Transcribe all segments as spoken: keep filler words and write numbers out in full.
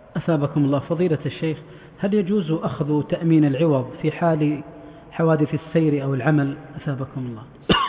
أثابكم الله فضيلة الشيخ، هل يجوز أخذ تأمين العوض في حال حوادث السير أو العمل؟ أثابكم الله.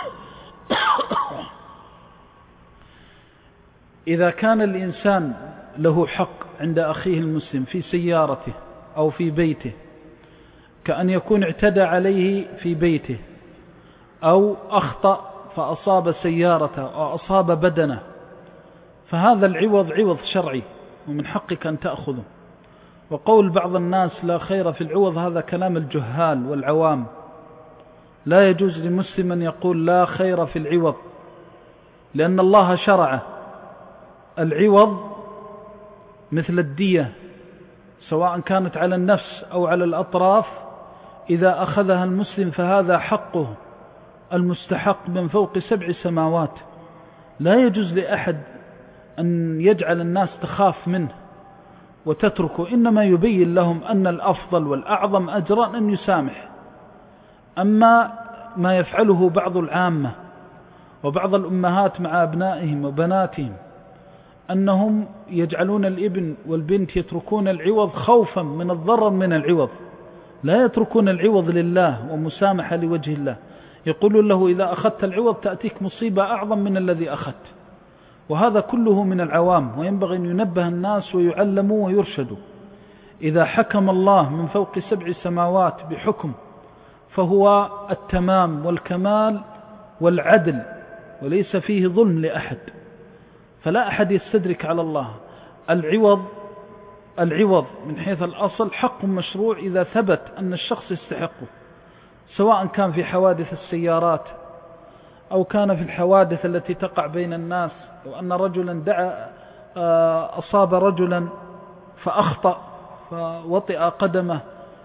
إذا كان الإنسان له حق عند أخيه المسلم في سيارته أو في بيته، كأن يكون اعتدى عليه في بيته أو أخطأ فأصاب سيارته أو أصاب بدنه، فهذا العوض عوض شرعي ومن حقك أن تأخذه. وقول بعض الناس لا خير في العوض هذا كلام الجهال والعوام. لا يجوز لمسلم أن يقول لا خير في العوض، لأن الله شرعه. العوض مثل الدية سواء كانت على النفس أو على الأطراف، إذا أخذها المسلم فهذا حقه المستحق من فوق سبع سماوات. لا يجوز لأحد أن يجعل الناس تخاف منه وتتركه، إنما يبين لهم أن الأفضل والأعظم أجرا أن يسامح. أما ما يفعله بعض العامة وبعض الأمهات مع أبنائهم وبناتهم، أنهم يجعلون الابن والبنت يتركون العوض خوفا من الضرر من العوض، لا يتركون العوض لله ومسامحة لوجه الله. يقولون له إذا أخذت العوض تأتيك مصيبة أعظم من الذي أخذت، وهذا كله من العوام، وينبغي أن ينبه الناس ويعلموا ويرشدوا. إذا حكم الله من فوق سبع سماوات بحكم فهو التمام والكمال والعدل، وليس فيه ظلم لأحد، فلا أحد يستدرك على الله. العوض العوض من حيث الأصل حق مشروع إذا ثبت أن الشخص يستحقه، سواء كان في حوادث السيارات أو كان في الحوادث التي تقع بين الناس. لو أن رجلا دعا أصاب رجلا فأخطأ فوطئ قدمه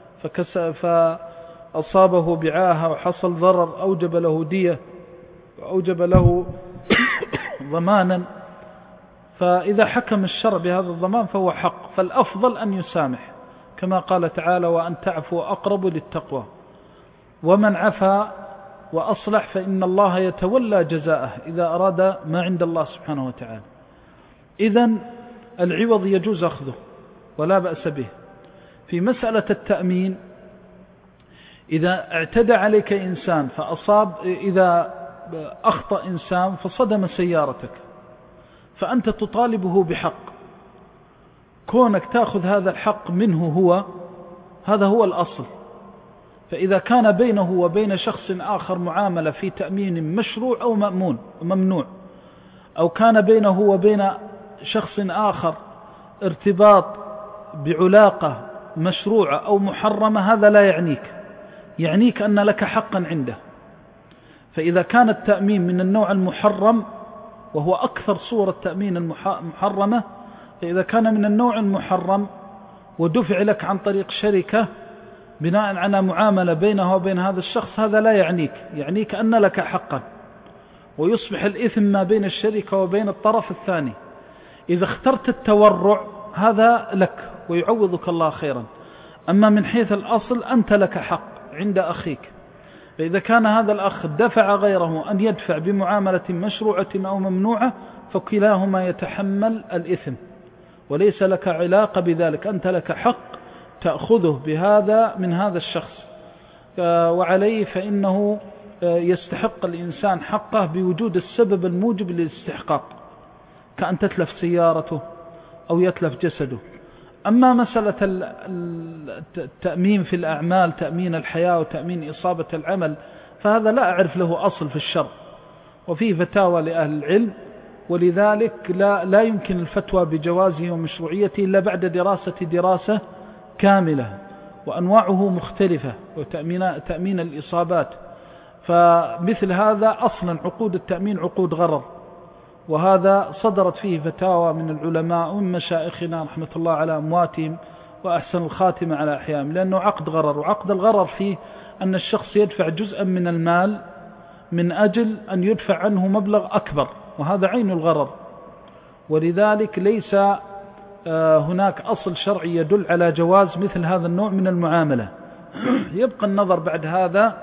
فأصابه بعاهة وحصل ضرر، أوجب له دية وأوجب له ضمانا، فإذا حكم الشرع بهذا الضمان فهو حق، فالأفضل أن يسامح، كما قال تعالى وأن تعفوا أقرب للتقوى. ومن عفا وأصلح فإن الله يتولى جزاءه إذا أراد ما عند الله سبحانه وتعالى. إذن العوض يجوز أخذه ولا بأس به. في مسألة التأمين، إذا اعتدى عليك إنسان فأصاب، إذا أخطأ إنسان فصدم سيارتك، فأنت تطالبه بحق، كونك تأخذ هذا الحق منه هو، هذا هو الأصل. فإذا كان بينه وبين شخص آخر معاملة في تأمين مشروع أو مأمون وممنوع، أو كان بينه وبين شخص آخر ارتباط بعلاقة مشروعة أو محرمة، هذا لا يعنيك، يعنيك أن لك حقا عنده. فإذا كان التأمين من النوع المحرم، وهو أكثر صورة التأمين المحرمة، فإذا كان من النوع المحرم ودفع لك عن طريق شركة بناء على معاملة بينه وبين هذا الشخص، هذا لا يعنيك، يعنيك أن لك حقا، ويصبح الإثم ما بين الشركة وبين الطرف الثاني. إذا اخترت التورع هذا لك ويعوضك الله خيرا، أما من حيث الأصل أنت لك حق عند أخيك. فإذا كان هذا الأخ دفع غيره أن يدفع بمعاملة مشروعة أو ممنوعة، فكلاهما يتحمل الإثم وليس لك علاقة بذلك، أنت لك حق تأخذه بهذا من هذا الشخص، وعليه فإنه يستحق الإنسان حقه بوجود السبب الموجب للاستحقاق، كأن تتلف سيارته أو يتلف جسده. أما مسألة التأمين في الأعمال، تأمين الحياة وتأمين إصابة العمل، فهذا لا أعرف له أصل في الشرع، وفيه فتاوى لأهل العلم، ولذلك لا, لا يمكن الفتوى بجوازه ومشروعيته إلا بعد دراسة دراسة كاملة، وأنواعه مختلفة، وتأمين تأمين الإصابات. فمثل هذا أصلا عقود التأمين عقود غرر، وهذا صدرت فيه فتاوى من العلماء ومن مشايخنا رحمة الله على أمواتهم وأحسن الخاتمة على أحيام، لأنه عقد غرر، وعقد الغرر فيه أن الشخص يدفع جزءا من المال من أجل أن يدفع عنه مبلغ أكبر، وهذا عين الغرر. ولذلك ليس هناك أصل شرعي يدل على جواز مثل هذا النوع من المعاملة. يبقى النظر بعد هذا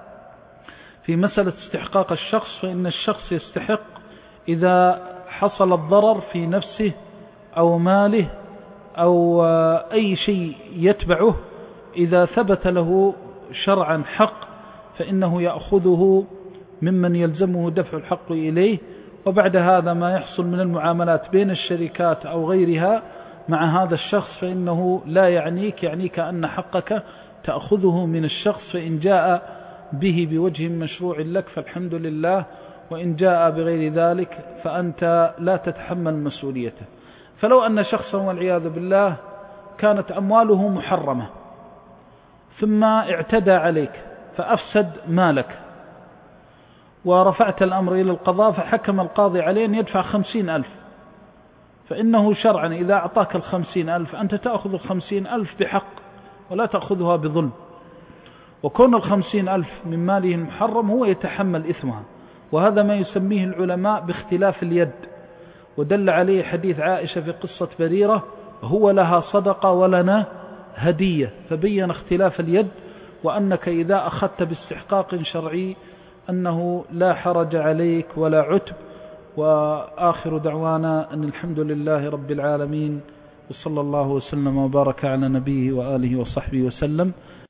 في مسألة استحقاق الشخص، فإن الشخص يستحق إذا حصل الضرر في نفسه أو ماله أو أي شيء يتبعه إذا ثبت له شرعا حق فإنه يأخذه ممن يلزمه دفع الحق إليه. وبعد هذا ما يحصل من المعاملات بين الشركات أو غيرها مع هذا الشخص فإنه لا يعنيك، يعنيك أن حقك تأخذه من الشخص، فإن جاء به بوجه مشروع لك فالحمد لله، وإن جاء بغير ذلك فأنت لا تتحمل مسؤوليته. فلو أن شخصا والعياذ بالله كانت أمواله محرمة ثم اعتدى عليك فأفسد مالك ورفعت الأمر إلى القضاء فحكم القاضي عليه أن يدفع خمسين ألف، فإنه شرعا إذا أعطاك الخمسين ألف أنت تأخذ الخمسين ألف بحق ولا تأخذها بظلم، وكون الخمسين ألف من ماله المحرم هو يتحمل إثمها، وهذا ما يسميه العلماء باختلاف اليد، ودل عليه حديث عائشة في قصة بريرة هو لها صدقة ولنا هدية، فبين اختلاف اليد، وأنك إذا أخذت باستحقاق شرعي أنه لا حرج عليك ولا عتب. وآخر دعوانا أن الحمد لله رب العالمين، وصلى الله وسلم وبارك على نبيه وآله وصحبه وسلم.